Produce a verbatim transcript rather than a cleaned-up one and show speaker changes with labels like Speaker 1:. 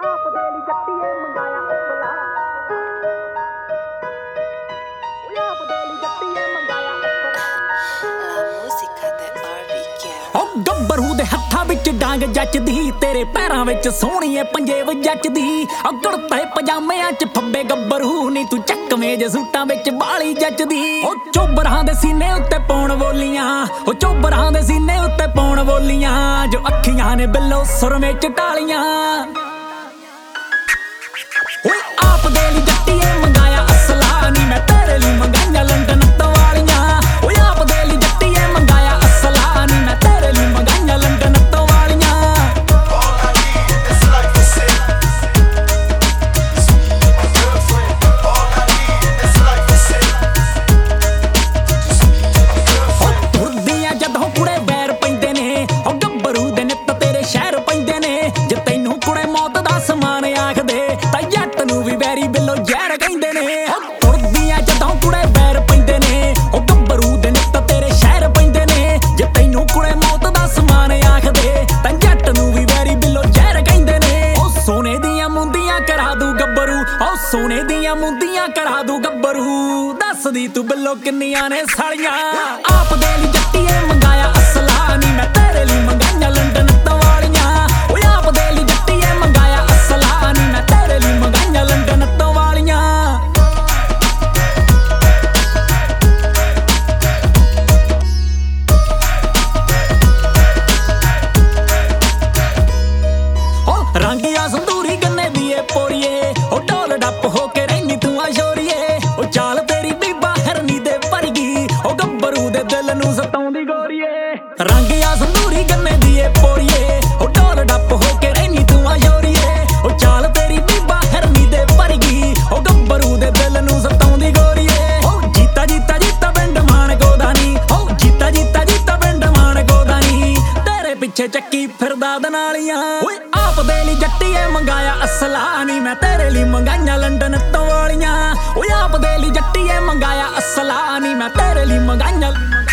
Speaker 1: ਆਪ ਦੇ ਲਈ ਜੱਟੀਏ ਮੰਗਾਇਆ ਅਸਲਾ ਓਏ ਆਪ ਦੇ ਲਈ ਜੱਟੀਏ ਮੰਗਾਇਆ
Speaker 2: La musica de R V K
Speaker 3: ਓ ਗੱਭਰੂ ਦੇ ਹੱਥਾਂ ਵਿੱਚ ਡਾਂਗ ਜੱਚਦੀ ਤੇਰੇ ਪੈਰਾਂ ਵਿੱਚ ਸੋਹਣੀਏ ਪੰਜੇਬ ਜੱਚਦੀ ਓ ਕੁੜਤੇ ਪਜਾਮਿਆਂ 'ਚ ਫੱਬੇ ਗੱਭਰੂ ਨੀ ਤੂੰ ਚੱਕਵੇਂ ਜੇ ਸੂਟਾਂ ਵਿੱਚ ਬਾਲੀ ਜੱਚਦੀ ਓ ਚੋਬਰਾਂ ਦੇ ਸੀਨੇ ਉੱਤੇ ਪਾਉਣ ਬੋਲੀਆਂ ਓ ਚੋਬਰਾਂ ਦੇ ਸੀਨੇ ਉੱਤੇ ਪਾਉਣ ਬੋਲੀਆਂ ਜੋ ਅੱਖੀਆਂ ਨੇ ਬਿੱਲੋ ਸੁਰਮੇ 'ਚ ਢਾਲੀਆਂ ਓਏ ਆਪ ਦੇ ਲਈ ਜੱਟੀਏ ਮੰਗਾਇਆ ਅਸਲਾ ਨੀ ਮੈਂ ਤੇਰੇ ਲਈ ਮੰਗਾਈਆਂ ਲੰਡਨ ਤੋਂ ਵਾਲੀਆਂ ਓਏ ਆਪ ਦੇ ਲਈ ਜੱਟੀਏ ਮੰਗਾਇਆ ਅਸਲਾ ਨੀ ਮੈਂ ਤੇਰੇ ਲਈ ਮੰਗਾਈਆਂ ਲੰਡਨ ਤੋਂ ਵਾਲੀਆਂ ਤੁਰਦੀਆਂ ਜਦੋਂ ਕੁੜੇ ਬੈਰ ਪੈਂਦੇ ਨੇ ਓ ਗੱਭਰੂ ਦੇ ਨਿੱਤ ਤੇਰੇ ਸ਼ਹਿਰ ਪੈਂਦੇ ਨੇ ਜੇ ਤੈਨੂੰ ਕੁੜੇ ਮੌਤ ਦਾ ਸਮਾਨ ਆਖਦੇ ਤਾਂ ਜੱਟ ਨੂੰ ਵੀ ਬੈਰੀ ਬਿੱਲੋ ਜ਼ਹਿਰ ਕਹਿੰਦੇ ਨੇ ਓ ਤੁਰਦੀਆਂ ਜਦੋਂ ਕੁੜੇ ਬੈਰ ਪੈਂਦੇ ਨੇ ਓ ਗੱਭਰੂ ਦੇ ਨਿੱਤ ਤੇਰੇ ਸ਼ਹਿਰ ਪੈਂਦੇ ਨੇ ਜੇ ਤੈਨੂੰ ਕੁੜੇ ਮੌਤ ਦਾ ਸਮਾਨ ਆਖਦੇ ਤਾਂ ਜੱਟ ਨੂੰ ਵੀ ਬੈਰੀ ਬਿੱਲੋ ਜ਼ਹਿਰ ਕਹਿੰਦੇ ਨੇ ਓ ਸੋਨੇ ਦੀਆਂ ਮੁੰਦੀਆਂ ਕਰਾ ਦੂ ਗੱਭਰੂ ਓ ਸੋਨੇ ਦੀਆਂ ਮੁੰਦੀਆਂ ਕਰਾ ਦੂ ਗੱਭਰੂ ਦੱਸਦੀ ਤੂੰ ਬਿੱਲੋ ਕਿੰਨੀਆਂ ਨੇ ਸਾਲੀਆਂ ਆਪ ਦੇ ਲਈ ਜੱਟੀਏ ਮੰਗਾਇਆ ਅਸਲਾ ਨੀ ਮੈਂ ਤੇਰੇ ਲਈ ਮੰਗਾਈਆਂ ਲੰਡਨ ਤੋਂ ਵਾਲੀਆਂ ਓਏ ਆਪ ਦੇ ਲਈ ਜੱਟੀਏ ਮੰਗਾਇਆ ਅਸਲਾ ਨੀ ਮੈਂ ਤੇਰੇ ਲਈ ਮੰਗਾਈਆਂ ਲੰਡਨ ਤੋਂ ਵਾਲੀਆਂ ਓ ਰੰਗੀਆਂ ਸੰਦੂਰੀ ਗੰਨੇ ਦੀ ਏ ਪੋਰੀਏ ਓ ਢੋਲ ਡੱਪ ਹੋ ਕੇ ਰਹਿਨੀ ਤੂੰ ਆ ਸ਼ੋਰੀਏ ਓ ਚਾਲ ਤੇਰੀ ਬੀਬਾ ਹਰਨੀ ਦੇ ਪਰਗੀ ਓ ਗੱਭਰੂ ਦੇ ਦਿਲ ਨੂੰ ਸਤਾਉਂਦੀ ਗੋਰੀਏ ਰੰਗੀਆਂ ਸੰਦੂਰੀ ਗੰਨੇ ਦੀ ਏ ਪੋਰੀਏ ਓ ਢੋਲ ਡੱਪ ਹੋ ਕੇ ਰਹਿਨੀ ਤੂੰ ਆ ਸ਼ੋਰੀਏ ਓ ਚਾਲ ਤੇਰੀ ਬੀਬਾ ਹਰਨੀ ਦੇ ਪਰਗੀ ਓ ਗੱਭਰੂ ਦੇ ਦਿਲ ਨੂੰ ਸਤਾਉਂਦੀ ਗੋਰੀਏ ਓ ਜੀਤਾ ਜੀਤਾ ਜੀਤਾ ਪਿੰਡ ਮਾਨ ਗੋਦਾਨੀ ਓ ਜੀਤਾ ਜੀਤਾ ਜੀਤਾ ਪਿੰਡ ਮਾਨ ਗੋਦਾਨੀ ਤੇਰੇ ਪਿੱਛੇ ਚੱਕੀ ਫਿਰਦਾ ਦਨਾਲੀਆਂ ਓਏ ਆਪ ਦੇ ਲਈ ਜੱਟੀਏ ਮੰਗਾਇਆ ਅਸਲਾ ਨੀ ਮੈਂ ਤੇਰੇ ਲਈ ਮੰਗਾਈਆਂ ਲੰਡਨ ਤੋਂ ਵਾਲੀਆਂ ਓਏ ਆਪ ਦੇ ਲਈ ਜੱਟੀਏ ਮੰਗਾਇਆ ਅਸਲਾ ਨੀ ਮੈਂ ਤੇਰੇ ਲਈ ਮੰਗਾਈਆਂ